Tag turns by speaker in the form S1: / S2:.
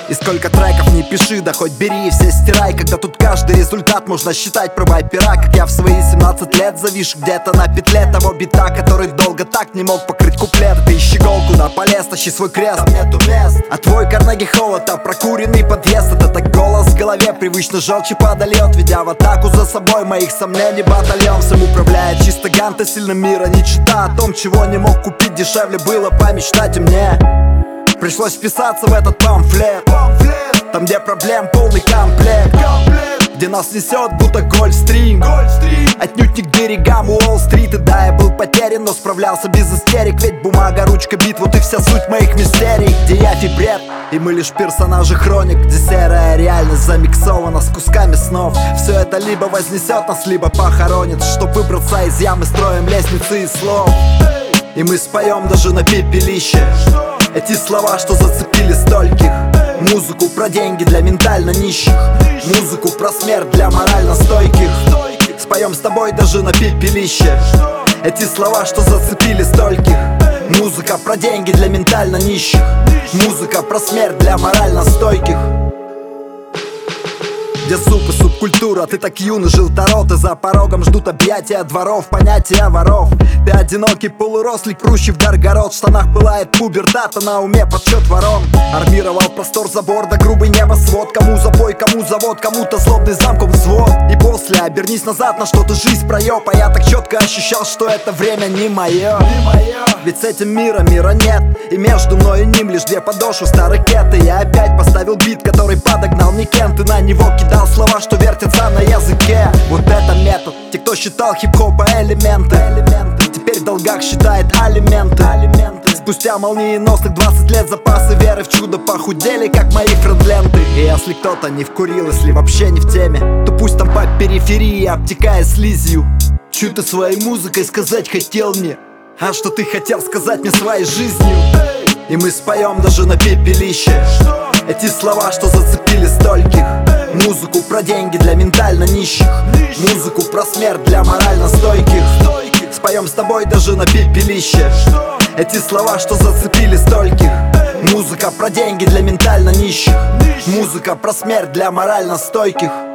S1: И сколько треков не пиши, да хоть бери и все стирай. Когда тут каждый результат можно считать правой пера. Как я в свои 17 лет завис где-то на петле того бита, который долго так не мог покрыть куплет. Ты ищи голку, да полез, тащи свой крест, там нету мест. А твой Карнеги холод, а прокуренный подъезд. Это так голос в голове привычно желчи подольет, ведя в атаку за собой моих сомнений батальон. Всем управляет чисто ганта, сильно мира не чита. О том, чего не мог купить, дешевле было помечтать, и мне пришлось вписаться в этот памфлет. Там, где проблем полный комплект, где нас несет, будто Гольфстрим. Отнюдь не к берегам Уолл-стрит. И да, я был потерян, но справлялся без истерик. Ведь бумага, ручка, бит, вот и вся суть моих мистерий. Где я бред, и мы лишь персонажи хроник. Где серая реальность замиксована с кусками снов. Все это либо вознесет нас, либо похоронит. Чтоб выбраться из ямы, строим лестницы из слов. И мы споем даже на пепелище эти слова, что зацепили стольких. Музыку про деньги для ментально нищих, музыку про смерть для морально стойких. Споем с тобой даже на пепелище эти слова, что зацепили стольких. Музыка про деньги для ментально нищих, музыка про смерть для морально стойких. Где суп и субкультура, ты так юный жил тарот. И за порогом ждут объятия дворов, понятия воров. Ты одинокий полурослик, прущий в Даргород. В штанах пылает пубертат, а на уме подсчет ворон. Армировал простор забор, да грубый небосвод. Кому запой, кому завод, кому-то злобный замком взвод. И после обернись назад, на что-то жизнь проеб. А я так четко ощущал, что это время не мое. Ведь с этим мира нет. И между мной и ним лишь две подошвы старой кеты. Я опять поставил бит, который подогнал мне Кент. И на него кидал слова, что вертятся на языке. Вот это метод. Те, кто считал хип-хопа элементы, теперь в долгах считает алименты. Спустя молниеносных 20 лет запасы веры в чудо похудели, как мои френдленты. И если кто-то не вкурил, если вообще не в теме, то пусть там по периферии, обтекая слизью. Чё ты своей музыкой сказать хотел мне? А что ты хотел сказать мне своей жизнью? И мы споем даже на пепелище эти слова, что зацепили стольких. Музыку про деньги для ментально нищих, музыку про смерть для морально стойких. Споем с тобой даже на пепелище эти слова, что зацепили стольких. Музыка про деньги для ментально нищих, музыка про смерть для морально стойких.